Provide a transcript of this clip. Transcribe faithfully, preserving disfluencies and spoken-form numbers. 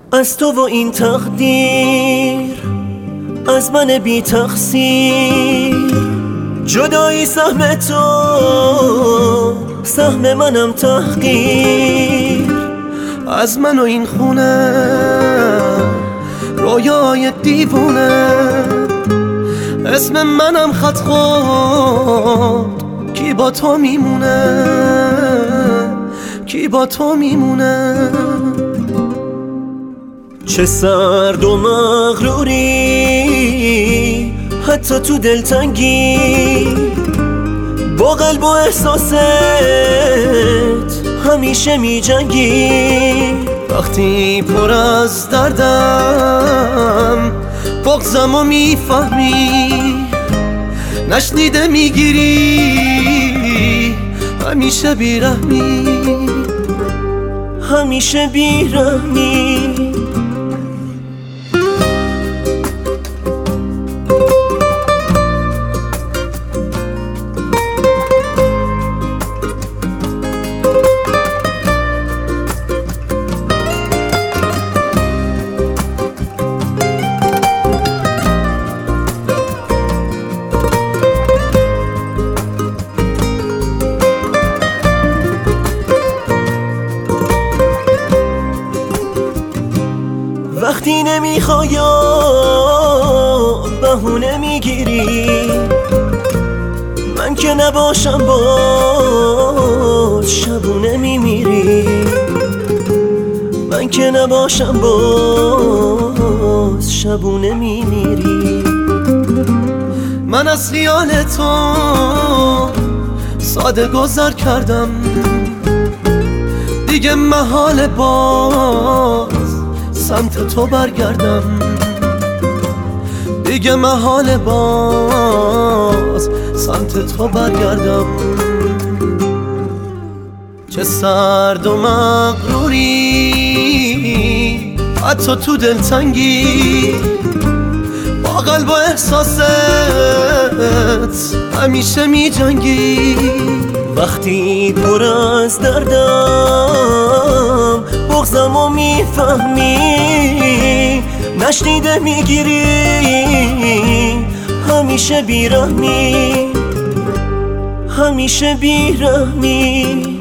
از تو و این تقدیر، از من بی تقصیر. جدایی سهم تو، سهم منم تحقیر. از من و این خونه رویای دیوونه، اسم منم خط خود. کی با تو میمونه، کی با تو میمونه. چه سرد و مغروری حتی تو دلتنگی، با قلب و احساست همیشه می جنگی. وقتی پر از دردم بغضم و میفهمی، نشنیده میگیری همیشه بیرحمی، همیشه بیرحمی. وقتی نمیخوای بهونه میگیری، من که نباشم باز شبونه میمیری. من که نباشم باز شبونه میمیری. من از خیال تو ساده گذر کردم، دیگه محال باز سمت تو برگردم. دیگه محال باز سمت تو برگردم. چه سرد و مغروری حتی تو دلتنگی، با قلب و احساست همیشه می جنگی. وقتی پر از دردم بغضم و میفهمی، نشنیده میگیری همیشه بیرحمی، همیشه بیرحمی.